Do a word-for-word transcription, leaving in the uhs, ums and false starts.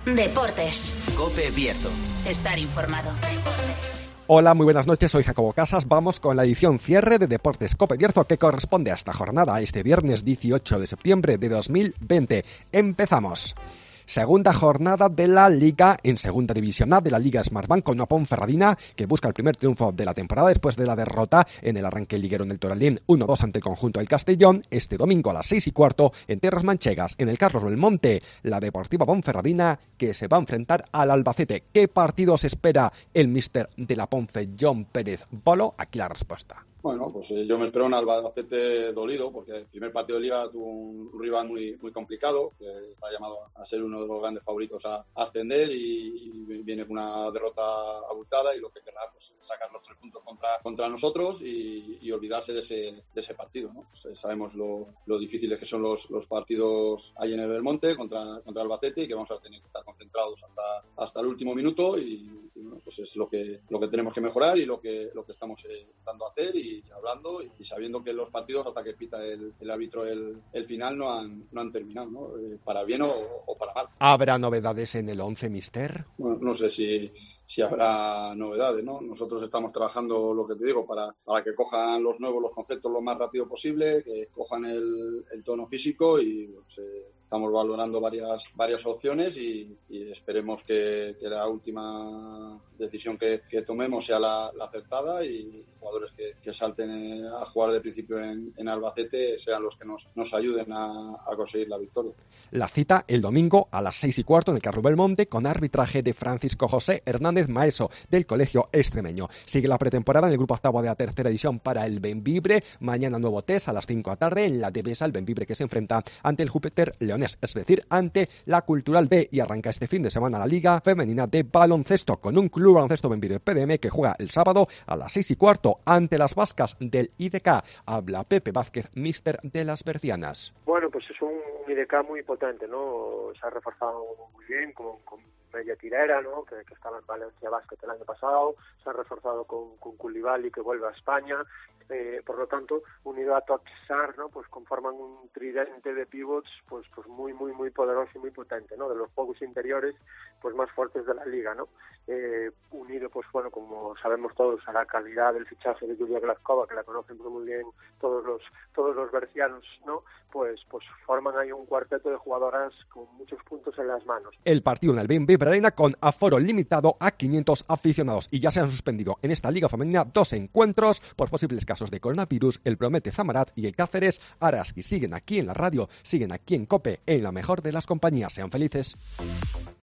Deportes. COPE Bierzo. Estar informado. Hola, muy buenas noches, soy Jacobo Casas. Vamos con la edición cierre de Deportes COPE Bierzo, que corresponde a esta jornada, este viernes dieciocho de septiembre de dos mil veinte. Empezamos. Segunda jornada de la Liga en Segunda División A de la Liga Smartbank, con una Ponferradina que busca el primer triunfo de la temporada después de la derrota en el arranque liguero en el Toralín uno dos ante el conjunto del Castellón. Este domingo a las seis y cuarto en Tierras Manchegas, en el Carlos Belmonte, la Deportiva Ponferradina que se va a enfrentar al Albacete. ¿Qué partidos espera el míster de la Ponfe, John Pérez Bolo? Aquí la respuesta. Bueno, pues eh, yo me espero un Albacete dolido, porque el primer partido de Liga tuvo un, un rival muy muy complicado, que está llamado a ser uno de los grandes favoritos a, a ascender, y, y viene con una derrota abultada, y lo que querrá pues sacar los tres puntos contra contra nosotros y, y olvidarse de ese de ese partido, ¿no? Pues, sabemos lo, lo difíciles que son los, los partidos ahí en el Belmonte contra contra Albacete, y que vamos a tener que estar concentrados hasta hasta el último minuto, y, y bueno, pues es lo que lo que tenemos que mejorar y lo que lo que estamos eh, dando a hacer, y Y hablando y sabiendo que los partidos, hasta que pita el, el árbitro el, el final, no han, no han terminado, ¿no? Eh, para bien o, o para mal. ¿Habrá novedades en el once, mister? Bueno, no sé si, si habrá novedades, ¿no? Nosotros estamos trabajando, lo que te digo, para, para que cojan los nuevos, los conceptos lo más rápido posible, que cojan el, el tono físico, y pues, eh, estamos valorando varias varias opciones, y, y esperemos que, que la última decisión que, que tomemos sea la, la acertada, y jugadores que, que salten a jugar de principio en, en Albacete sean los que nos, nos ayuden a, a conseguir la victoria. La cita el domingo a las seis y cuarto en el Carlos Belmonte, con arbitraje de Francisco José Hernández Maeso, del Colegio Extremeño. Sigue la pretemporada en el grupo octavo de la tercera división para el Bembibre. Mañana nuevo test a las cinco de la tarde en la Devesa, el Bembibre que se enfrenta ante el Júpiter Leonés, es decir, ante la Cultural B, y arranca este fin de semana la Liga Femenina de Baloncesto, con un Club Baloncesto Bembibre P D M que juega el sábado a las seis y cuarto ante las vascas del I D K. Habla Pepe Vázquez, míster de las Bercianas. Bueno, pues es un I D K muy potente, ¿no? Se ha reforzado muy bien con, con media tirera, ¿no? Que, que estaba en Valencia Basket el año pasado. Se ha reforzado con, con Koulibaly, que vuelve a España. Eh, por lo tanto, unido a Toxar, ¿no? Pues conforman un tridente de pivots, pues pues muy muy muy poderoso y muy potente, ¿no? De los juegos interiores, pues más fuertes de la liga, ¿no? Eh, unido, pues bueno, como sabemos todos, a la calidad del fichaje de Julia Glascova, que la conocen muy bien todos los todos los bercianos, ¿no? Pues pues forman ahí un cuarteto de jugadoras con muchos puntos en las manos. El partido en el Bembibre Arena con aforo limitado a quinientos aficionados, y ya se han suspendido en esta liga femenina dos encuentros por posibles casos de coronavirus: el Promete Zamarat y el Cáceres Araski. Siguen aquí en la radio, siguen aquí en COPE, en la mejor de las compañías. Sean felices.